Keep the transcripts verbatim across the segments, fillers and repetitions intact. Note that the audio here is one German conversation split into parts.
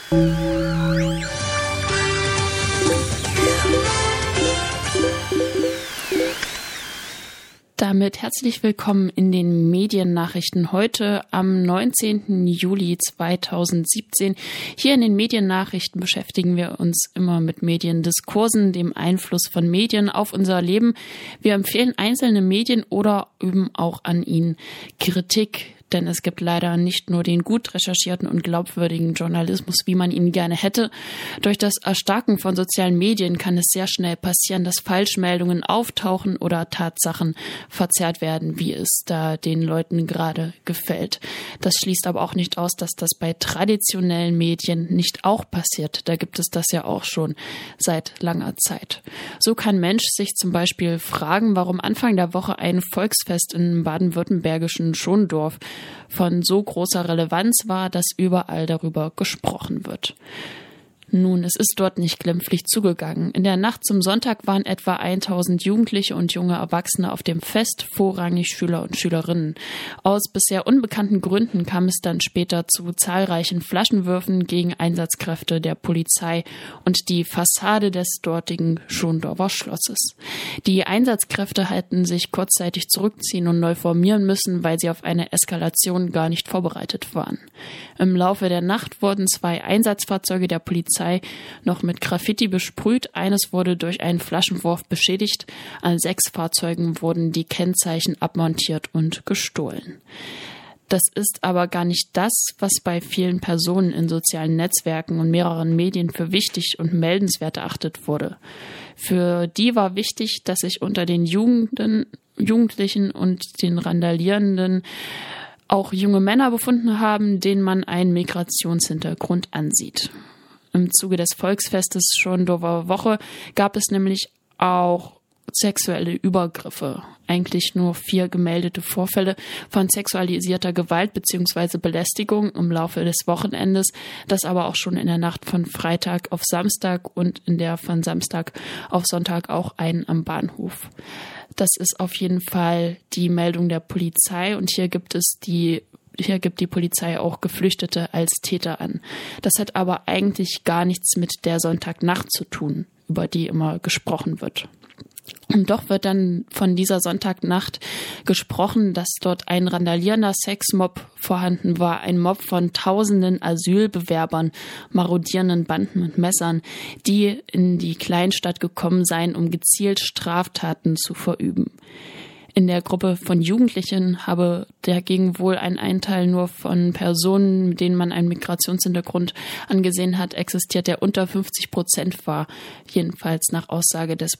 Damit herzlich willkommen in den Mediennachrichten heute am neunzehnten Juli zweitausendsiebzehn. Hier in den Mediennachrichten beschäftigen wir uns immer mit Mediendiskursen, dem Einfluss von Medien auf unser Leben. Wir empfehlen einzelne Medien oder üben auch an ihnen Kritik. Denn es gibt leider nicht nur den gut recherchierten und glaubwürdigen Journalismus, wie man ihn gerne hätte. Durch das Erstarken von sozialen Medien kann es sehr schnell passieren, dass Falschmeldungen auftauchen oder Tatsachen verzerrt werden, wie es da den Leuten gerade gefällt. Das schließt aber auch nicht aus, dass das bei traditionellen Medien nicht auch passiert. Da gibt es das ja auch schon seit langer Zeit. So kann Mensch sich zum Beispiel fragen, warum Anfang der Woche ein Volksfest im baden-württembergischen Schondorf von so großer Relevanz war, dass überall darüber gesprochen wird. Nun, es ist dort nicht glimpflich zugegangen. In der Nacht zum Sonntag waren etwa tausend Jugendliche und junge Erwachsene auf dem Fest, vorrangig Schüler und Schülerinnen. Aus bisher unbekannten Gründen kam es dann später zu zahlreichen Flaschenwürfen gegen Einsatzkräfte der Polizei und die Fassade des dortigen Schondorfer Schlosses. Die Einsatzkräfte hatten sich kurzzeitig zurückziehen und neu formieren müssen, weil sie auf eine Eskalation gar nicht vorbereitet waren. Im Laufe der Nacht wurden zwei Einsatzfahrzeuge der Polizei noch mit Graffiti besprüht. Eines wurde durch einen Flaschenwurf beschädigt. An sechs Fahrzeugen wurden die Kennzeichen abmontiert und gestohlen. Das ist aber gar nicht das, was bei vielen Personen in sozialen Netzwerken und mehreren Medien für wichtig und meldenswert erachtet wurde. Für die war wichtig, dass sich unter den Jugenden, Jugendlichen und den Randalierenden auch junge Männer befunden haben, denen man einen Migrationshintergrund ansieht. Im Zuge des Volksfestes Schondorfer Woche gab es nämlich auch sexuelle Übergriffe. Eigentlich nur vier gemeldete Vorfälle von sexualisierter Gewalt bzw. Belästigung im Laufe des Wochenendes, das aber auch schon in der Nacht von Freitag auf Samstag und in der von Samstag auf Sonntag auch einen am Bahnhof. Das ist auf jeden Fall die Meldung der Polizei und hier gibt es die Hier gibt die Polizei auch Geflüchtete als Täter an. Das hat aber eigentlich gar nichts mit der Sonntagnacht zu tun, über die immer gesprochen wird. Und doch wird dann von dieser Sonntagnacht gesprochen, dass dort ein randalierender Sexmob vorhanden war. Ein Mob von tausenden Asylbewerbern, marodierenden Banden mit Messern, die in die Kleinstadt gekommen seien, um gezielt Straftaten zu verüben. In der Gruppe von Jugendlichen habe dagegen wohl ein Einteil nur von Personen, mit denen man einen Migrationshintergrund angesehen hat, existiert, der unter fünfzig Prozent war, jedenfalls nach Aussage des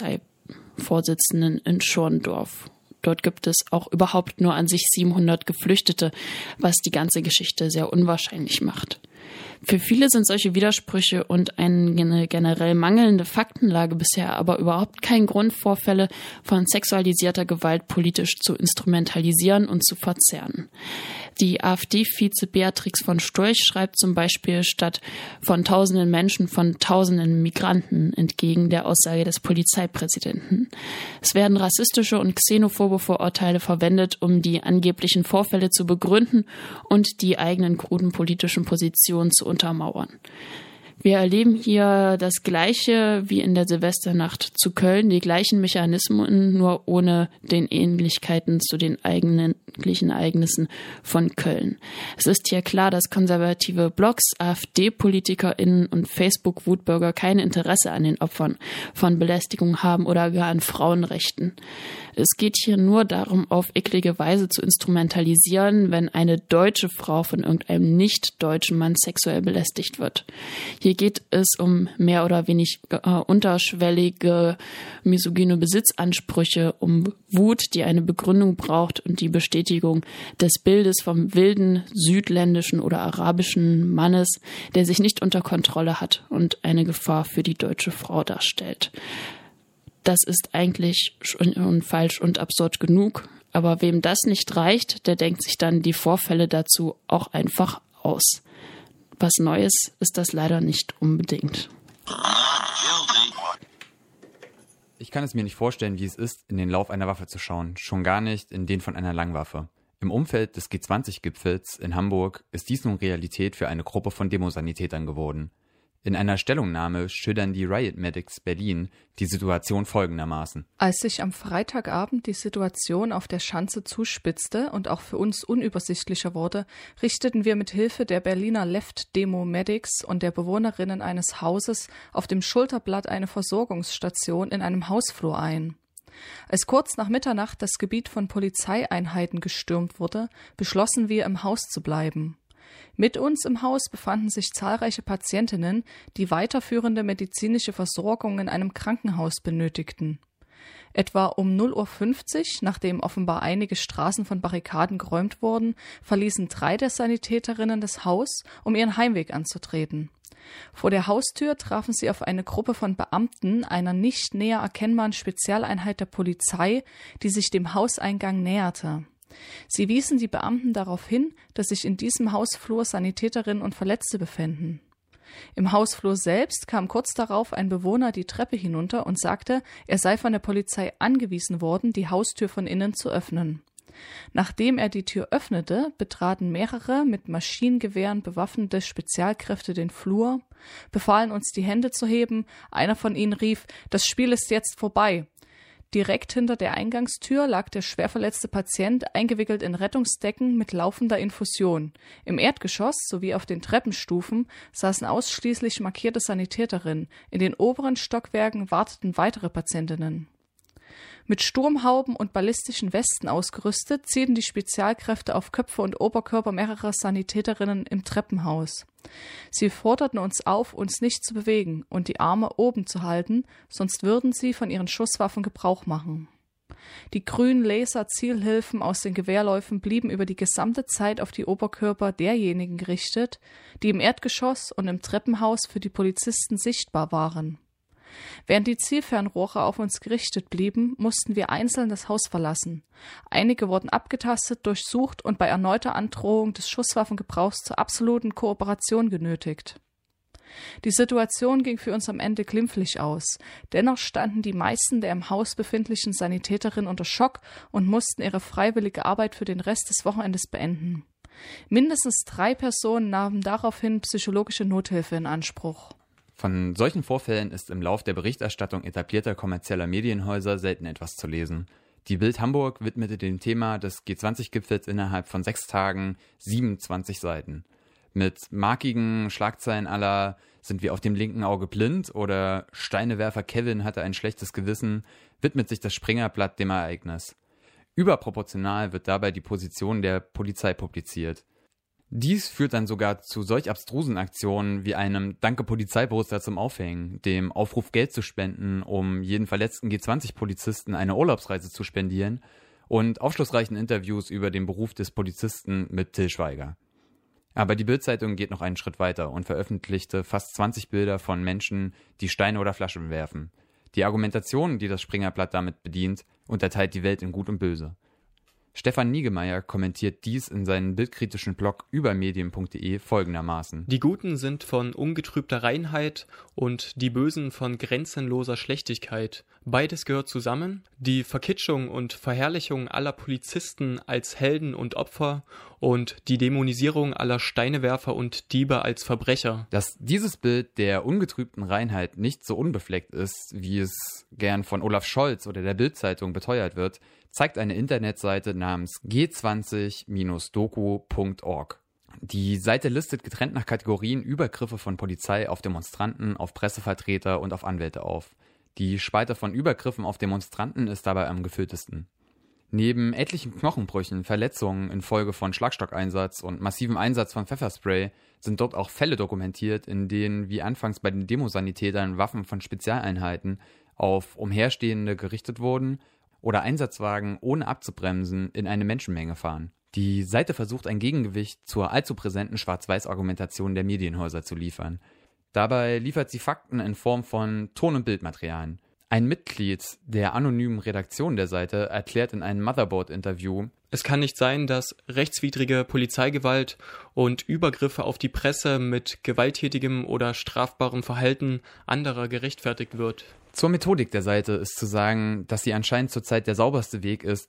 Polizeivorsitzenden in Schorndorf. Dort gibt es auch überhaupt nur an sich siebenhundert Geflüchtete, was die ganze Geschichte sehr unwahrscheinlich macht. Für viele sind solche Widersprüche und eine generell mangelnde Faktenlage bisher aber überhaupt kein Grund, Vorfälle von sexualisierter Gewalt politisch zu instrumentalisieren und zu verzerren. Die AfD-Vize Beatrix von Storch schreibt zum Beispiel statt von tausenden Menschen von tausenden Migranten entgegen der Aussage des Polizeipräsidenten. Es werden rassistische und xenophobe Vorurteile verwendet, um die angeblichen Vorfälle zu begründen und die eigenen kruden politischen Positionen zu untermauern. Wir erleben hier das Gleiche wie in der Silvesternacht zu Köln, die gleichen Mechanismen, nur ohne den Ähnlichkeiten zu den eigentlichen Ereignissen von Köln. Es ist hier klar, dass konservative Blogs, AfD-PolitikerInnen und Facebook-Wutbürger kein Interesse an den Opfern von Belästigung haben oder gar an Frauenrechten. Es geht hier nur darum, auf eklige Weise zu instrumentalisieren, wenn eine deutsche Frau von irgendeinem nicht-deutschen Mann sexuell belästigt wird. Hier geht es um mehr oder weniger äh, unterschwellige misogyne Besitzansprüche, um Wut, die eine Begründung braucht und die Bestätigung des Bildes vom wilden, südländischen oder arabischen Mannes, der sich nicht unter Kontrolle hat und eine Gefahr für die deutsche Frau darstellt. Das ist eigentlich schon falsch und absurd genug, aber wem das nicht reicht, der denkt sich dann die Vorfälle dazu auch einfach aus. Was Neues ist das leider nicht unbedingt. Ich kann es mir nicht vorstellen, wie es ist, in den Lauf einer Waffe zu schauen, schon gar nicht in den von einer Langwaffe. Im Umfeld des G zwanzig Gipfels in Hamburg ist dies nun Realität für eine Gruppe von Demosanitätern geworden. In einer Stellungnahme schildern die Riot Medics Berlin die Situation folgendermaßen. Als sich am Freitagabend die Situation auf der Schanze zuspitzte und auch für uns unübersichtlicher wurde, richteten wir mit Hilfe der Berliner Left-Demo-Medics und der Bewohnerinnen eines Hauses auf dem Schulterblatt eine Versorgungsstation in einem Hausflur ein. Als kurz nach Mitternacht das Gebiet von Polizeieinheiten gestürmt wurde, beschlossen wir, im Haus zu bleiben. Mit uns im Haus befanden sich zahlreiche Patientinnen, die weiterführende medizinische Versorgung in einem Krankenhaus benötigten. Etwa um null Uhr fünfzig, nachdem offenbar einige Straßen von Barrikaden geräumt wurden, verließen drei der Sanitäterinnen das Haus, um ihren Heimweg anzutreten. Vor der Haustür trafen sie auf eine Gruppe von Beamten einer nicht näher erkennbaren Spezialeinheit der Polizei, die sich dem Hauseingang näherte. Sie wiesen die Beamten darauf hin, dass sich in diesem Hausflur Sanitäterinnen und Verletzte befänden. Im Hausflur selbst kam kurz darauf ein Bewohner die Treppe hinunter und sagte, er sei von der Polizei angewiesen worden, die Haustür von innen zu öffnen. Nachdem er die Tür öffnete, betraten mehrere mit Maschinengewehren bewaffnete Spezialkräfte den Flur, befahlen uns die Hände zu heben, einer von ihnen rief, das Spiel ist jetzt vorbei. Direkt hinter der Eingangstür lag der schwerverletzte Patient eingewickelt in Rettungsdecken mit laufender Infusion. Im Erdgeschoss sowie auf den Treppenstufen saßen ausschließlich markierte Sanitäterinnen. In den oberen Stockwerken warteten weitere Patientinnen. Mit Sturmhauben und ballistischen Westen ausgerüstet, zielten die Spezialkräfte auf Köpfe und Oberkörper mehrerer Sanitäterinnen im Treppenhaus. Sie forderten uns auf, uns nicht zu bewegen und die Arme oben zu halten, sonst würden sie von ihren Schusswaffen Gebrauch machen. Die grünen Laser-Zielhilfen aus den Gewehrläufen blieben über die gesamte Zeit auf die Oberkörper derjenigen gerichtet, die im Erdgeschoss und im Treppenhaus für die Polizisten sichtbar waren. Während die Zielfernrohre auf uns gerichtet blieben, mussten wir einzeln das Haus verlassen. Einige wurden abgetastet, durchsucht und bei erneuter Androhung des Schusswaffengebrauchs zur absoluten Kooperation genötigt. Die Situation ging für uns am Ende glimpflich aus. Dennoch standen die meisten der im Haus befindlichen Sanitäterinnen unter Schock und mussten ihre freiwillige Arbeit für den Rest des Wochenendes beenden. Mindestens drei Personen nahmen daraufhin psychologische Nothilfe in Anspruch. Von solchen Vorfällen ist im Lauf der Berichterstattung etablierter kommerzieller Medienhäuser selten etwas zu lesen. Die Bild Hamburg widmete dem Thema des G zwanzig Gipfels innerhalb von sechs Tagen siebenundzwanzig Seiten. Mit markigen Schlagzeilen aller »Sind wir auf dem linken Auge blind« oder »Steinewerfer Kevin hatte ein schlechtes Gewissen« widmet sich das Springerblatt dem Ereignis. Überproportional wird dabei die Position der Polizei publiziert. Dies führt dann sogar zu solch abstrusen Aktionen wie einem Danke-Polizeiposter zum Aufhängen, dem Aufruf Geld zu spenden, um jeden verletzten G zwanzig Polizisten eine Urlaubsreise zu spendieren und aufschlussreichen Interviews über den Beruf des Polizisten mit Till Schweiger. Aber die Bild-Zeitung geht noch einen Schritt weiter und veröffentlichte fast zwanzig Bilder von Menschen, die Steine oder Flaschen werfen. Die Argumentation, die das Springerblatt damit bedient, unterteilt die Welt in Gut und Böse. Stefan Niggemeier kommentiert dies in seinem bildkritischen Blog übermedien punkt de folgendermaßen. Die Guten sind von ungetrübter Reinheit und die Bösen von grenzenloser Schlechtigkeit. Beides gehört zusammen. Die Verkitschung und Verherrlichung aller Polizisten als Helden und Opfer und die Dämonisierung aller Steinewerfer und Diebe als Verbrecher. Dass dieses Bild der ungetrübten Reinheit nicht so unbefleckt ist, wie es gern von Olaf Scholz oder der Bild-Zeitung beteuert wird, zeigt eine Internetseite namens g zwanzig doku punkt org. Die Seite listet getrennt nach Kategorien Übergriffe von Polizei auf Demonstranten, auf Pressevertreter und auf Anwälte auf. Die Spalte von Übergriffen auf Demonstranten ist dabei am gefülltesten. Neben etlichen Knochenbrüchen, Verletzungen infolge von Schlagstockeinsatz und massivem Einsatz von Pfefferspray sind dort auch Fälle dokumentiert, in denen, wie anfangs bei den Demosanitätern, Waffen von Spezialeinheiten auf Umherstehende gerichtet wurden oder Einsatzwagen ohne abzubremsen in eine Menschenmenge fahren. Die Seite versucht ein Gegengewicht zur allzu präsenten Schwarz-Weiß-Argumentation der Medienhäuser zu liefern. Dabei liefert sie Fakten in Form von Ton- und Bildmaterialien. Ein Mitglied der anonymen Redaktion der Seite erklärt in einem Motherboard-Interview: Es kann nicht sein, dass rechtswidrige Polizeigewalt und Übergriffe auf die Presse mit gewalttätigem oder strafbarem Verhalten anderer gerechtfertigt wird. Zur Methodik der Seite ist zu sagen, dass sie anscheinend zurzeit der sauberste Weg ist,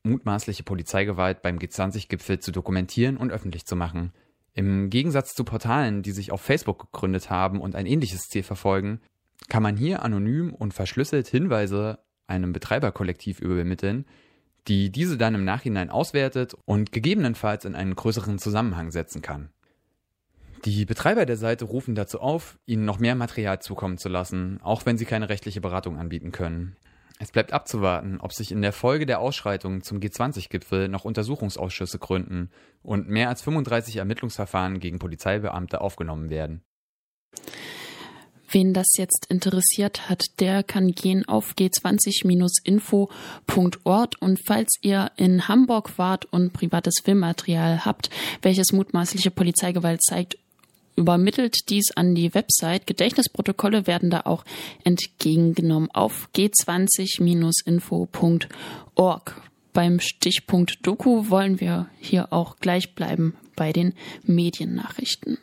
mutmaßliche Polizeigewalt beim G zwanzig Gipfel zu dokumentieren und öffentlich zu machen. Im Gegensatz zu Portalen, die sich auf Facebook gegründet haben und ein ähnliches Ziel verfolgen, kann man hier anonym und verschlüsselt Hinweise einem Betreiberkollektiv übermitteln, die diese dann im Nachhinein auswertet und gegebenenfalls in einen größeren Zusammenhang setzen kann. Die Betreiber der Seite rufen dazu auf, ihnen noch mehr Material zukommen zu lassen, auch wenn sie keine rechtliche Beratung anbieten können. Es bleibt abzuwarten, ob sich in der Folge der Ausschreitungen zum G zwanzig Gipfel noch Untersuchungsausschüsse gründen und mehr als fünfunddreißig Ermittlungsverfahren gegen Polizeibeamte aufgenommen werden. Wen das jetzt interessiert hat, der kann gehen auf g zwanzig Bindestrich info Punkt org, und falls ihr in Hamburg wart und privates Filmmaterial habt, welches mutmaßliche Polizeigewalt zeigt, übermittelt dies an die Website. Gedächtnisprotokolle werden da auch entgegengenommen auf g zwanzig Bindestrich info Punkt org. Beim Stichpunkt Doku wollen wir hier auch gleich bleiben bei den Mediennachrichten.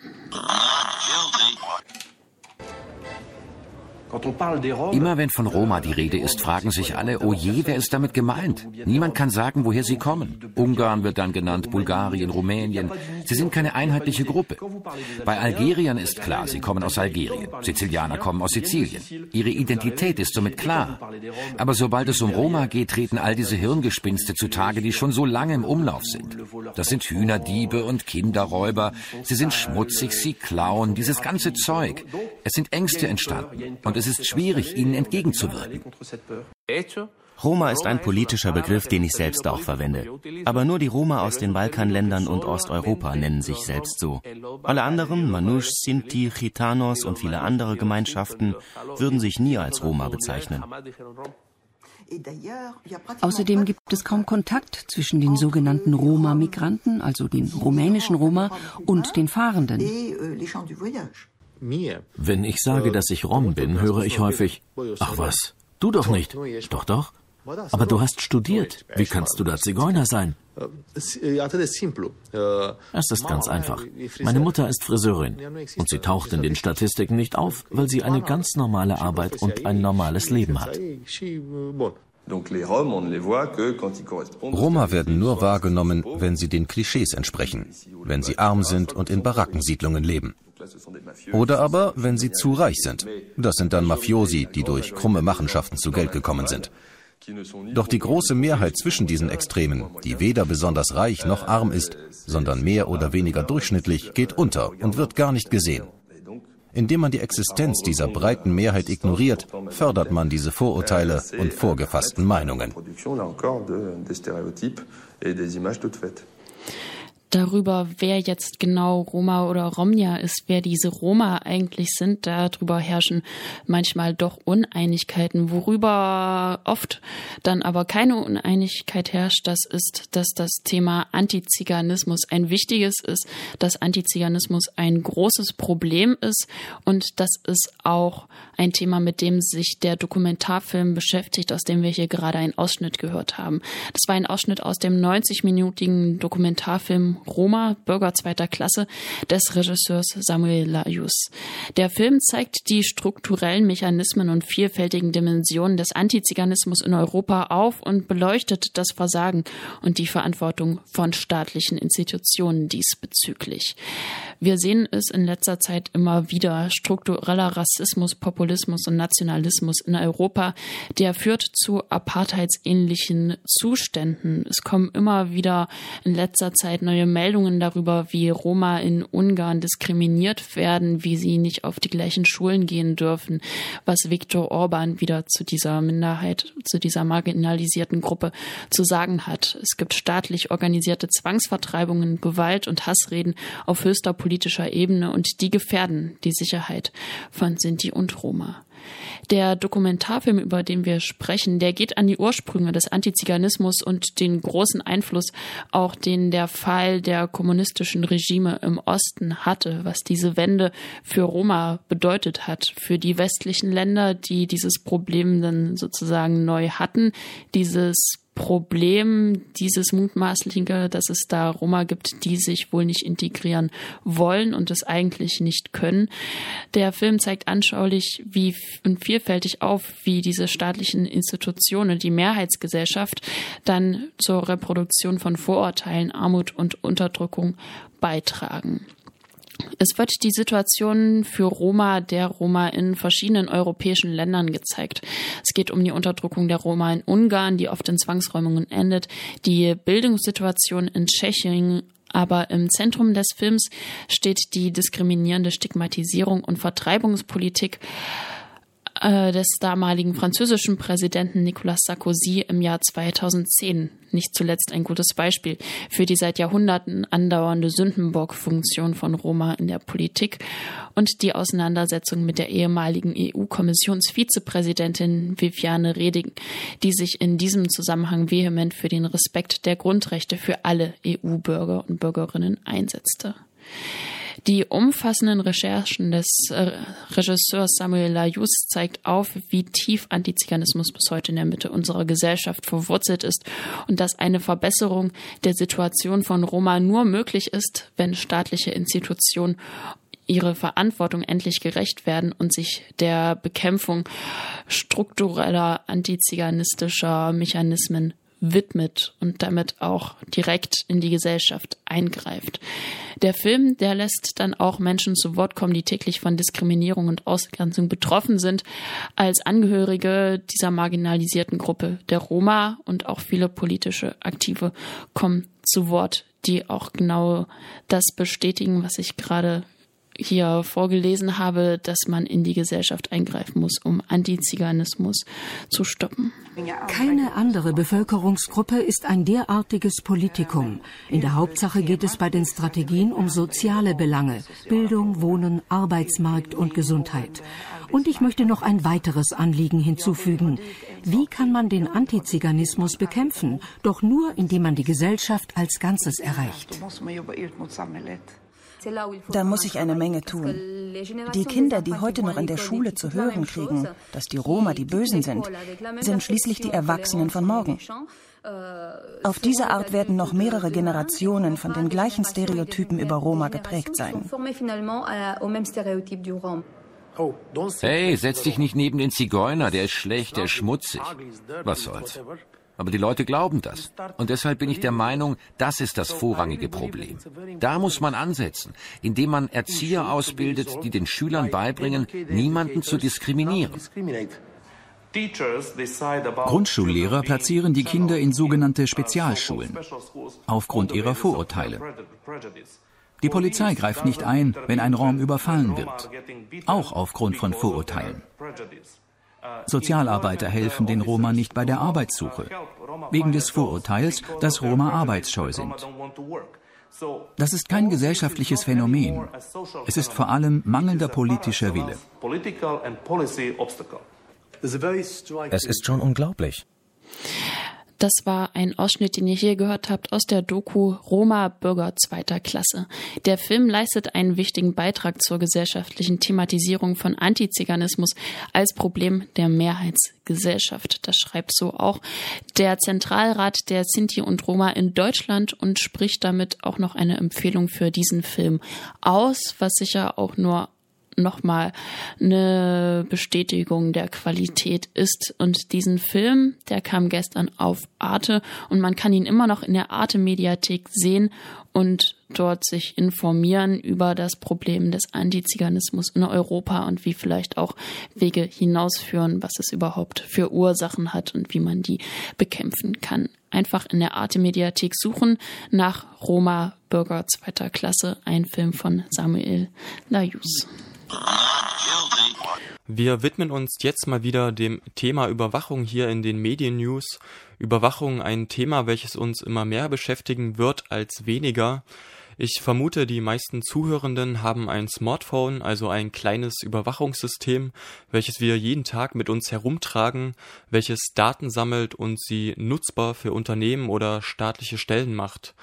Immer wenn von Roma die Rede ist, fragen sich alle, oh je, wer ist damit gemeint? Niemand kann sagen, woher sie kommen. Ungarn wird dann genannt, Bulgarien, Rumänien. Sie sind keine einheitliche Gruppe. Bei Algeriern ist klar, sie kommen aus Algerien. Sizilianer kommen aus Sizilien. Ihre Identität ist somit klar. Aber sobald es um Roma geht, treten all diese Hirngespinste zutage, die schon so lange im Umlauf sind. Das sind Hühnerdiebe und Kinderräuber. Sie sind schmutzig, sie klauen, dieses ganze Zeug. Es sind Ängste entstanden. Und es ist schwierig, ihnen entgegenzuwirken. Roma ist ein politischer Begriff, den ich selbst auch verwende. Aber nur die Roma aus den Balkanländern und Osteuropa nennen sich selbst so. Alle anderen, Manouche, Sinti, Gitanos und viele andere Gemeinschaften, würden sich nie als Roma bezeichnen. Außerdem gibt es kaum Kontakt zwischen den sogenannten Roma-Migranten, also den rumänischen Roma, und den Fahrenden. Wenn ich sage, dass ich Rom bin, höre ich häufig, ach was, du doch nicht. Doch, doch. Aber du hast studiert. Wie kannst du da Zigeuner sein? Es ist ganz einfach. Meine Mutter ist Friseurin und sie taucht in den Statistiken nicht auf, weil sie eine ganz normale Arbeit und ein normales Leben hat. Roma werden nur wahrgenommen, wenn sie den Klischees entsprechen, wenn sie arm sind und in Barackensiedlungen leben. Oder aber, wenn sie zu reich sind. Das sind dann Mafiosi, die durch krumme Machenschaften zu Geld gekommen sind. Doch die große Mehrheit zwischen diesen Extremen, die weder besonders reich noch arm ist, sondern mehr oder weniger durchschnittlich, geht unter und wird gar nicht gesehen. Indem man die Existenz dieser breiten Mehrheit ignoriert, fördert man diese Vorurteile und vorgefassten Meinungen. Darüber, wer jetzt genau Roma oder Romnia ist, wer diese Roma eigentlich sind, darüber herrschen manchmal doch Uneinigkeiten. Worüber oft dann aber keine Uneinigkeit herrscht, das ist, dass das Thema Antiziganismus ein wichtiges ist, dass Antiziganismus ein großes Problem ist, und das ist auch ein Thema, mit dem sich der Dokumentarfilm beschäftigt, aus dem wir hier gerade einen Ausschnitt gehört haben. Das war ein Ausschnitt aus dem neunzig-minütigen Dokumentarfilm Roma, Bürger zweiter Klasse des Regisseurs Samuel Laius. Der Film zeigt die strukturellen Mechanismen und vielfältigen Dimensionen des Antiziganismus in Europa auf und beleuchtet das Versagen und die Verantwortung von staatlichen Institutionen diesbezüglich. Wir sehen es in letzter Zeit immer wieder: struktureller Rassismus, Populismus und Nationalismus in Europa, der führt zu apartheidsähnlichen Zuständen. Es kommen immer wieder in letzter Zeit neue Meldungen darüber, wie Roma in Ungarn diskriminiert werden, wie sie nicht auf die gleichen Schulen gehen dürfen, was Viktor Orban wieder zu dieser Minderheit, zu dieser marginalisierten Gruppe zu sagen hat. Es gibt staatlich organisierte Zwangsvertreibungen, Gewalt und Hassreden auf höchster politischer Ebene, und die gefährden die Sicherheit von Sinti und Roma. Der Dokumentarfilm, über den wir sprechen, der geht an die Ursprünge des Antiziganismus und den großen Einfluss, auch den der Fall der kommunistischen Regime im Osten hatte, was diese Wende für Roma bedeutet hat, für die westlichen Länder, die dieses Problem dann sozusagen neu hatten, dieses Problem, dieses mutmaßliche, dass es da Roma gibt, die sich wohl nicht integrieren wollen und es eigentlich nicht können. Der Film zeigt anschaulich wie und vielfältig auf, wie diese staatlichen Institutionen, die Mehrheitsgesellschaft, dann zur Reproduktion von Vorurteilen, Armut und Unterdrückung beitragen. Es wird die Situation für Roma, der Roma in verschiedenen europäischen Ländern gezeigt. Es geht um die Unterdrückung der Roma in Ungarn, die oft in Zwangsräumungen endet, die Bildungssituation in Tschechien, aber im Zentrum des Films steht die diskriminierende Stigmatisierung und Vertreibungspolitik des damaligen französischen Präsidenten Nicolas Sarkozy im Jahr zweitausendzehn. Nicht zuletzt ein gutes Beispiel für die seit Jahrhunderten andauernde Sündenbock-Funktion von Roma in der Politik und die Auseinandersetzung mit der ehemaligen E U-Kommissionsvizepräsidentin Viviane Reding, die sich in diesem Zusammenhang vehement für den Respekt der Grundrechte für alle E U-Bürger und Bürgerinnen einsetzte. Die umfassenden Recherchen des äh, Regisseurs Samuel Lajous zeigt auf, wie tief Antiziganismus bis heute in der Mitte unserer Gesellschaft verwurzelt ist und dass eine Verbesserung der Situation von Roma nur möglich ist, wenn staatliche Institutionen ihre Verantwortung endlich gerecht werden und sich der Bekämpfung struktureller antiziganistischer Mechanismen widmet und damit auch direkt in die Gesellschaft eingreift. Der Film, der lässt dann auch Menschen zu Wort kommen, die täglich von Diskriminierung und Ausgrenzung betroffen sind, als Angehörige dieser marginalisierten Gruppe der Roma, und auch viele politische Aktive kommen zu Wort, die auch genau das bestätigen, was ich gerade hier vorgelesen habe, dass man in die Gesellschaft eingreifen muss, um Antiziganismus zu stoppen. Keine andere Bevölkerungsgruppe ist ein derartiges Politikum. In der Hauptsache geht es bei den Strategien um soziale Belange, Bildung, Wohnen, Arbeitsmarkt und Gesundheit. Und ich möchte noch ein weiteres Anliegen hinzufügen. Wie kann man den Antiziganismus bekämpfen? Doch nur, indem man die Gesellschaft als Ganzes erreicht. Da muss ich eine Menge tun. Die Kinder, die heute noch in der Schule zu hören kriegen, dass die Roma die Bösen sind, sind schließlich die Erwachsenen von morgen. Auf diese Art werden noch mehrere Generationen von den gleichen Stereotypen über Roma geprägt sein. Hey, setz dich nicht neben den Zigeuner, der ist schlecht, der ist schmutzig. Was soll's? Aber die Leute glauben das. Und deshalb bin ich der Meinung, das ist das vorrangige Problem. Da muss man ansetzen, indem man Erzieher ausbildet, die den Schülern beibringen, niemanden zu diskriminieren. Grundschullehrer platzieren die Kinder in sogenannte Spezialschulen, aufgrund ihrer Vorurteile. Die Polizei greift nicht ein, wenn ein Rom überfallen wird, auch aufgrund von Vorurteilen. Sozialarbeiter helfen den Roma nicht bei der Arbeitssuche, wegen des Vorurteils, dass Roma arbeitsscheu sind. Das ist kein gesellschaftliches Phänomen. Es ist vor allem mangelnder politischer Wille. Es ist schon unglaublich. Das war ein Ausschnitt, den ihr hier gehört habt aus der Doku Roma Bürger zweiter Klasse. Der Film leistet einen wichtigen Beitrag zur gesellschaftlichen Thematisierung von Antiziganismus als Problem der Mehrheitsgesellschaft. Das schreibt so auch der Zentralrat der Sinti und Roma in Deutschland und spricht damit auch noch eine Empfehlung für diesen Film aus, was sicher auch nur nochmal eine Bestätigung der Qualität ist. Und diesen Film, der kam gestern auf Arte und man kann ihn immer noch in der Arte-Mediathek sehen und dort sich informieren über das Problem des Antiziganismus in Europa und wie vielleicht auch Wege hinausführen, was es überhaupt für Ursachen hat und wie man die bekämpfen kann. Einfach in der Arte-Mediathek suchen nach Roma Bürger zweiter Klasse, ein Film von Samuel Lajous. Wir widmen uns jetzt mal wieder dem Thema Überwachung hier in den Medien-News. Überwachung, ein Thema, welches uns immer mehr beschäftigen wird als weniger. Ich vermute, die meisten Zuhörenden haben ein Smartphone, also ein kleines Überwachungssystem, welches wir jeden Tag mit uns herumtragen, welches Daten sammelt und sie nutzbar für Unternehmen oder staatliche Stellen macht.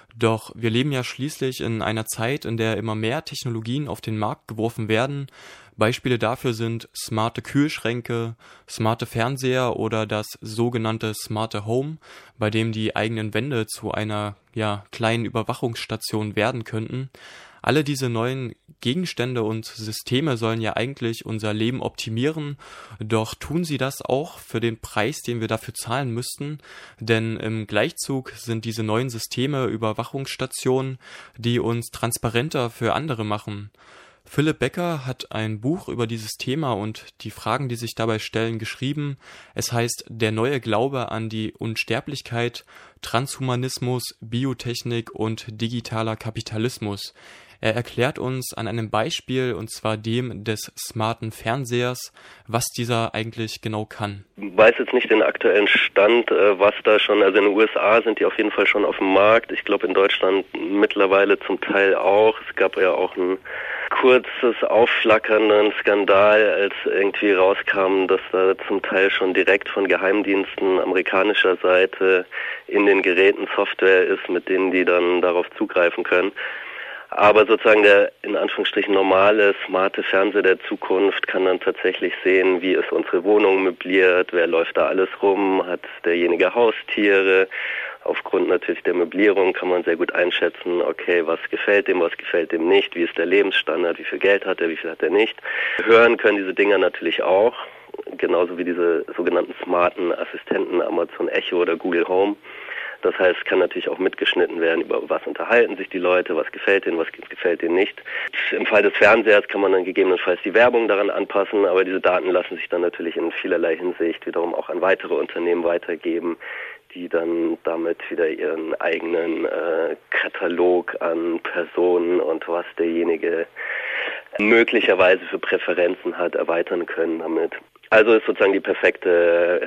Doch wir leben ja schließlich in einer Zeit, in der immer mehr Technologien auf den Markt geworfen werden. Beispiele dafür sind smarte Kühlschränke, smarte Fernseher oder das sogenannte smarte Home, bei dem die eigenen Wände zu einer ja, kleinen Überwachungsstation werden könnten. Alle diese neuen Gegenstände und Systeme sollen ja eigentlich unser Leben optimieren, doch tun sie das auch für den Preis, den wir dafür zahlen müssten, denn im Gleichzug sind diese neuen Systeme Überwachungsstationen, die uns transparenter für andere machen. Philipp Becker hat ein Buch über dieses Thema und die Fragen, die sich dabei stellen, geschrieben. Es heißt Der neue Glaube an die Unsterblichkeit, Transhumanismus, Biotechnik und digitaler Kapitalismus. Er erklärt uns an einem Beispiel, und zwar dem des smarten Fernsehers, was dieser eigentlich genau kann. Ich weiß jetzt nicht den aktuellen Stand, was da schon, also in den U S A sind die auf jeden Fall schon auf dem Markt. Ich glaube in Deutschland mittlerweile zum Teil auch. Es gab ja auch ein kurzes aufflackernden Skandal, als irgendwie rauskam, dass da zum Teil schon direkt von Geheimdiensten amerikanischer Seite in den Geräten Software ist, mit denen die dann darauf zugreifen können. Aber sozusagen der in Anführungsstrichen normale, smarte Fernseher der Zukunft kann dann tatsächlich sehen, wie ist unsere Wohnung möbliert, wer läuft da alles rum, hat derjenige Haustiere. Aufgrund natürlich der Möblierung kann man sehr gut einschätzen, okay, was gefällt dem, was gefällt dem nicht, wie ist der Lebensstandard, wie viel Geld hat er, wie viel hat er nicht. Hören können diese Dinger natürlich auch, genauso wie diese sogenannten smarten Assistenten, Amazon Echo oder Google Home. Das heißt, es kann natürlich auch mitgeschnitten werden, über was unterhalten sich die Leute, was gefällt denen, was gefällt denen nicht. Im Fall des Fernsehers kann man dann gegebenenfalls die Werbung daran anpassen, aber diese Daten lassen sich dann natürlich in vielerlei Hinsicht wiederum auch an weitere Unternehmen weitergeben, die dann damit wieder ihren eigenen äh, Katalog an Personen und was derjenige möglicherweise für Präferenzen hat, erweitern können damit. Also ist sozusagen die perfekte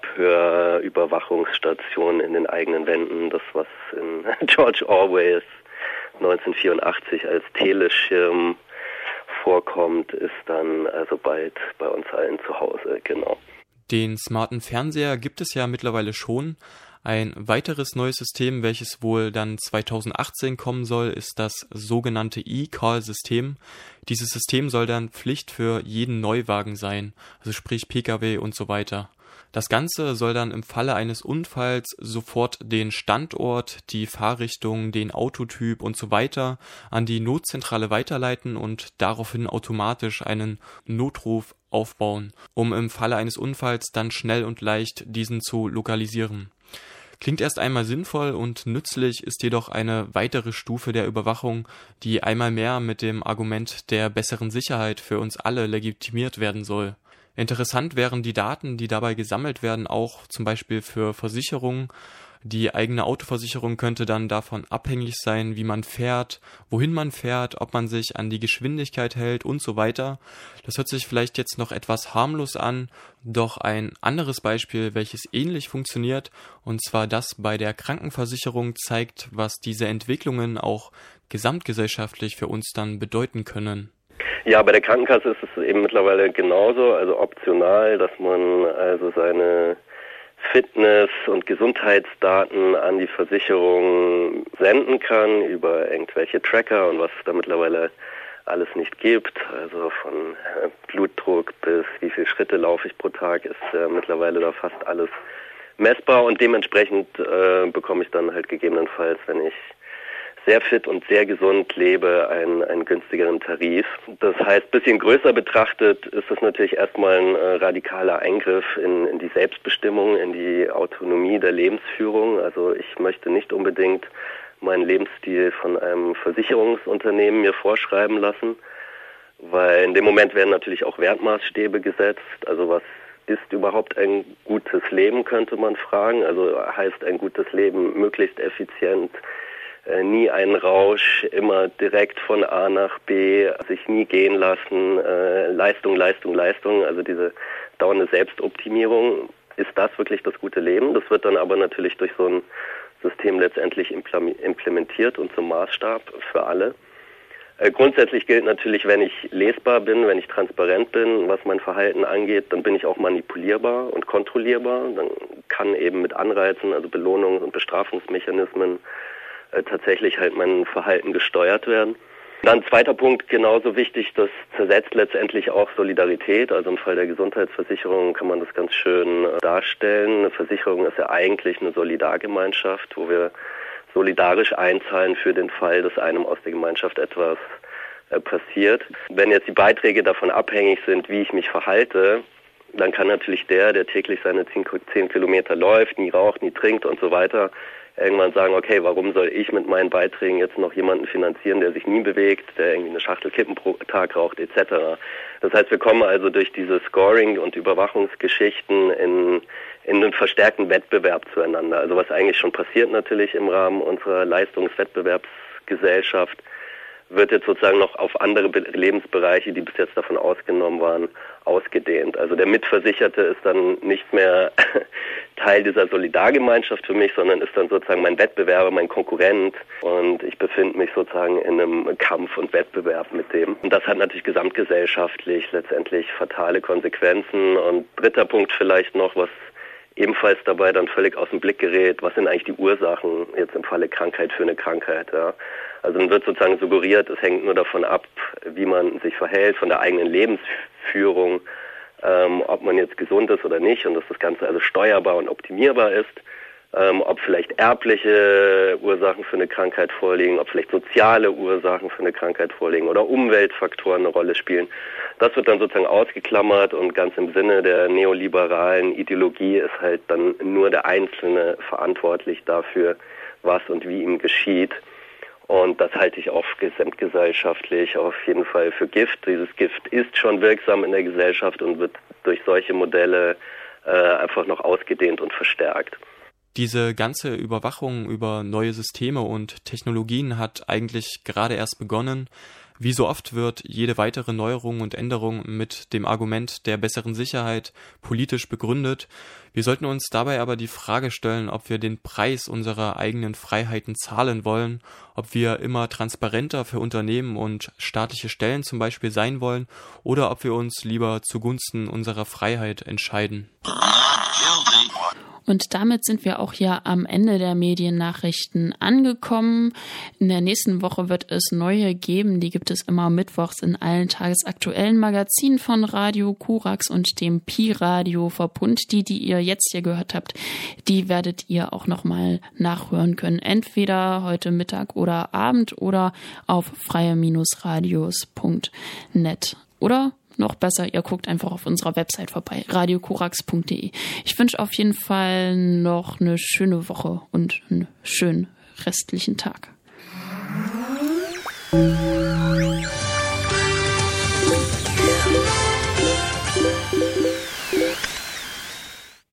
Abhörüberwachungsstation in den eigenen Wänden, das was in George Orwells neunzehnhundertvierundachtzig als Teleschirm vorkommt, ist dann also bald bei uns allen zu Hause, genau. Den smarten Fernseher gibt es ja mittlerweile schon. Ein weiteres neues System, welches wohl dann zweitausendachtzehn kommen soll, ist das sogenannte E-Call-System. Dieses System soll dann Pflicht für jeden Neuwagen sein, also sprich P K W und so weiter. Das Ganze soll dann im Falle eines Unfalls sofort den Standort, die Fahrrichtung, den Autotyp und so weiter an die Notzentrale weiterleiten und daraufhin automatisch einen Notruf aufbauen, um im Falle eines Unfalls dann schnell und leicht diesen zu lokalisieren. Klingt erst einmal sinnvoll und nützlich, ist jedoch eine weitere Stufe der Überwachung, die einmal mehr mit dem Argument der besseren Sicherheit für uns alle legitimiert werden soll. Interessant wären die Daten, die dabei gesammelt werden, auch zum Beispiel für Versicherungen. Die eigene Autoversicherung könnte dann davon abhängig sein, wie man fährt, wohin man fährt, ob man sich an die Geschwindigkeit hält und so weiter. Das hört sich vielleicht jetzt noch etwas harmlos an, doch ein anderes Beispiel, welches ähnlich funktioniert, und zwar das bei der Krankenversicherung, zeigt, was diese Entwicklungen auch gesamtgesellschaftlich für uns dann bedeuten können. Ja, bei der Krankenkasse ist es eben mittlerweile genauso, also optional, dass man also seine Fitness- und Gesundheitsdaten an die Versicherung senden kann über irgendwelche Tracker und was es da mittlerweile alles nicht gibt. Also von Blutdruck bis wie viele Schritte laufe ich pro Tag ist äh, mittlerweile da fast alles messbar und dementsprechend äh, bekomme ich dann halt gegebenenfalls, wenn ich sehr fit und sehr gesund lebe, einen, einen günstigeren Tarif. Das heißt, ein bisschen größer betrachtet ist das natürlich erstmal ein äh, radikaler Eingriff in, in die Selbstbestimmung, in die Autonomie der Lebensführung. Also ich möchte nicht unbedingt meinen Lebensstil von einem Versicherungsunternehmen mir vorschreiben lassen, weil in dem Moment werden natürlich auch Wertmaßstäbe gesetzt. Also was ist überhaupt ein gutes Leben, könnte man fragen. Also heißt ein gutes Leben möglichst effizient, Äh, nie einen Rausch, immer direkt von A nach B, sich nie gehen lassen, äh, Leistung, Leistung, Leistung, also diese dauernde Selbstoptimierung. Ist das wirklich das gute Leben? Das wird dann aber natürlich durch so ein System letztendlich implementiert und zum Maßstab für alle. Äh, grundsätzlich gilt natürlich, wenn ich lesbar bin, wenn ich transparent bin, was mein Verhalten angeht, dann bin ich auch manipulierbar und kontrollierbar. Dann kann eben mit Anreizen, also Belohnungs- und Bestrafungsmechanismen, äh, tatsächlich halt mein Verhalten gesteuert werden. Dann zweiter Punkt, genauso wichtig, das zersetzt letztendlich auch Solidarität. Also im Fall der Gesundheitsversicherung kann man das ganz schön äh, darstellen. Eine Versicherung ist ja eigentlich eine Solidargemeinschaft, wo wir solidarisch einzahlen für den Fall, dass einem aus der Gemeinschaft etwas äh, passiert. Wenn jetzt die Beiträge davon abhängig sind, wie ich mich verhalte, dann kann natürlich der, der täglich seine zehn Kilometer läuft, nie raucht, nie trinkt und so weiter, irgendwann sagen, okay, warum soll ich mit meinen Beiträgen jetzt noch jemanden finanzieren, der sich nie bewegt, der irgendwie eine Schachtel Kippen pro Tag raucht, et cetera. Das heißt, wir kommen also durch diese Scoring- und Überwachungsgeschichten in, in einen verstärkten Wettbewerb zueinander. Also was eigentlich schon passiert natürlich im Rahmen unserer Leistungswettbewerbsgesellschaft, wird jetzt sozusagen noch auf andere Lebensbereiche, die bis jetzt davon ausgenommen waren, ausgedehnt. Also der Mitversicherte ist dann nicht mehr Teil dieser Solidargemeinschaft für mich, sondern ist dann sozusagen mein Wettbewerber, mein Konkurrent, und ich befinde mich sozusagen in einem Kampf und Wettbewerb mit dem. Und das hat natürlich gesamtgesellschaftlich letztendlich fatale Konsequenzen. Und dritter Punkt vielleicht noch, was ebenfalls dabei dann völlig aus dem Blick gerät, was sind eigentlich die Ursachen jetzt im Falle Krankheit für eine Krankheit, ja. Also dann wird sozusagen suggeriert, es hängt nur davon ab, wie man sich verhält, von der eigenen Lebensführung, ähm, ob man jetzt gesund ist oder nicht, und dass das Ganze also steuerbar und optimierbar ist, ähm, ob vielleicht erbliche Ursachen für eine Krankheit vorliegen, ob vielleicht soziale Ursachen für eine Krankheit vorliegen oder Umweltfaktoren eine Rolle spielen. Das wird dann sozusagen ausgeklammert, und ganz im Sinne der neoliberalen Ideologie ist halt dann nur der Einzelne verantwortlich dafür, was und wie ihm geschieht. Und das halte ich auch gesamtgesellschaftlich auf jeden Fall für Gift. Dieses Gift ist schon wirksam in der Gesellschaft und wird durch solche Modelle äh, einfach noch ausgedehnt und verstärkt. Diese ganze Überwachung über neue Systeme und Technologien hat eigentlich gerade erst begonnen. Wie so oft wird jede weitere Neuerung und Änderung mit dem Argument der besseren Sicherheit politisch begründet. Wir sollten uns dabei aber die Frage stellen, ob wir den Preis unserer eigenen Freiheiten zahlen wollen, ob wir immer transparenter für Unternehmen und staatliche Stellen zum Beispiel sein wollen, oder ob wir uns lieber zugunsten unserer Freiheit entscheiden. Und damit sind wir auch hier am Ende der Mediennachrichten angekommen. In der nächsten Woche wird es neue geben. Die gibt es immer mittwochs in allen tagesaktuellen Magazinen von Radio Korax und dem Pi-Radio-Verbund. Die, die ihr jetzt hier gehört habt, die werdet ihr auch nochmal nachhören können. Entweder heute Mittag oder Abend oder auf freie Radios Punkt net. Oder noch besser, ihr guckt einfach auf unserer Website vorbei, radio korax Punkt de. Ich wünsche auf jeden Fall noch eine schöne Woche und einen schönen restlichen Tag.